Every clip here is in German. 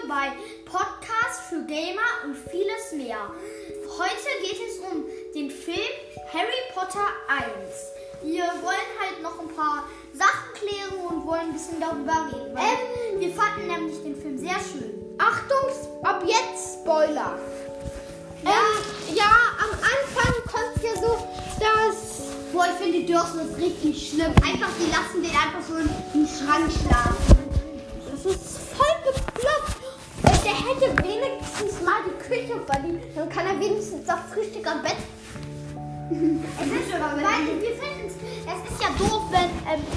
bei Podcast für Gamer und vieles mehr. Heute geht es um den Film Harry Potter 1. Wir wollen halt noch ein paar Sachen klären und wollen ein bisschen darüber reden. Wir fanden nämlich den Film sehr schön. Achtung, ab jetzt Spoiler. Ja, am Anfang kommt ja so, dass... Boah, ich finde die Dürsten ist richtig schlimm. Die lassen den einfach so im Schrank schlafen. Das ist voll geblockt. Der hätte wenigstens mal die Küche verdient. Dann kann er wenigstens das Frühstück am Bett. Es ist ja doof, wenn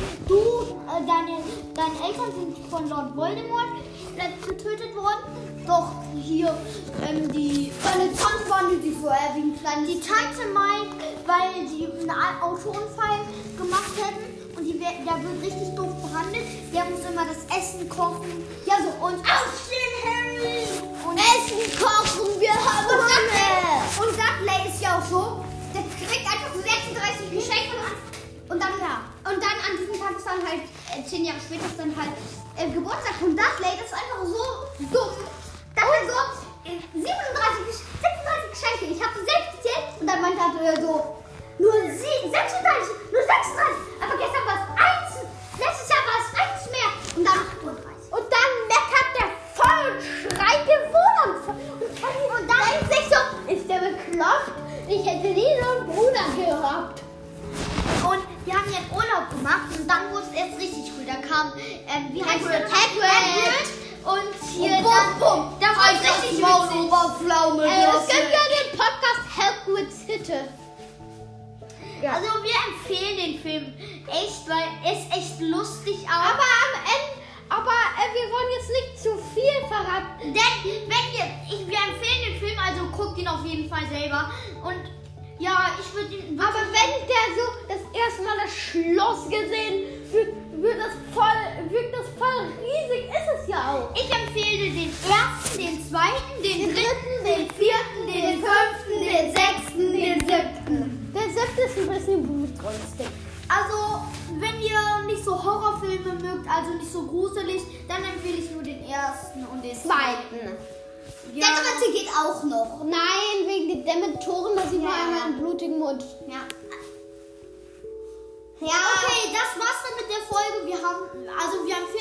deine Eltern sind von Lord Voldemort getötet worden. Doch hier deine Tante war nicht so wie ein kleines. Die Tante meint, weil sie einen Autounfall gemacht hätten und der wird richtig doof behandelt. Der muss immer das Essen kochen. Ja so und aufstehen, Harry! Und Essen kochen, wir haben Hunger. Und Dudley ist ja auch so. Der kriegt einfach so 36 Geschenke und dann an diesem Tag ist dann halt 10 Jahre später ist dann halt Geburtstag von Dudley. Das ist einfach so dumm. Dann so 36 Geschenke. Ich habe so selbst gezählt und dann meinte er so nur 36. Aber gestern war es 1. Letztes Jahr war es 1 mehr und dann 38. Und dann meckert der voll, schreit den Wohnung. Und dann denkt sich so, ist der bekloppt? Ich hätte nie so einen Bruder gehabt. Und wir haben jetzt Urlaub gemacht und dann wurde es erst richtig cool. Da kam, wie heißt der? Hagrid. Und hier Bumm. da war es richtig witzig. Es gibt ja den Podcast Hagrid's Hütte. Ja. Also wir empfehlen den Film echt, weil es echt lustig auch. Aber am Ende, wir wollen jetzt nicht zu viel verraten. Denn wir empfehlen den Film, also guckt ihn auf jeden Fall selber. Und ja, ich würde ihn... Aber wenn der so das erste Mal das Schloss gesehen wirkt das voll riesig, ist es ja auch. Ich empfehle den ersten, den zweiten, den dritten, den vierten, den fünften, den sechsten, den siebten. Der siebte ist ein bisschen blutrünstig. Also, wenn ihr nicht so Horrorfilme mögt, also nicht so gruselig, dann empfehle ich nur den ersten und den zweiten. Ja. Der dritte geht auch noch. Nein, wegen den Dementoren, da sieht man einmal einen blutigen Mund. Ja. Ja, okay, das war's dann mit der Folge. Wir haben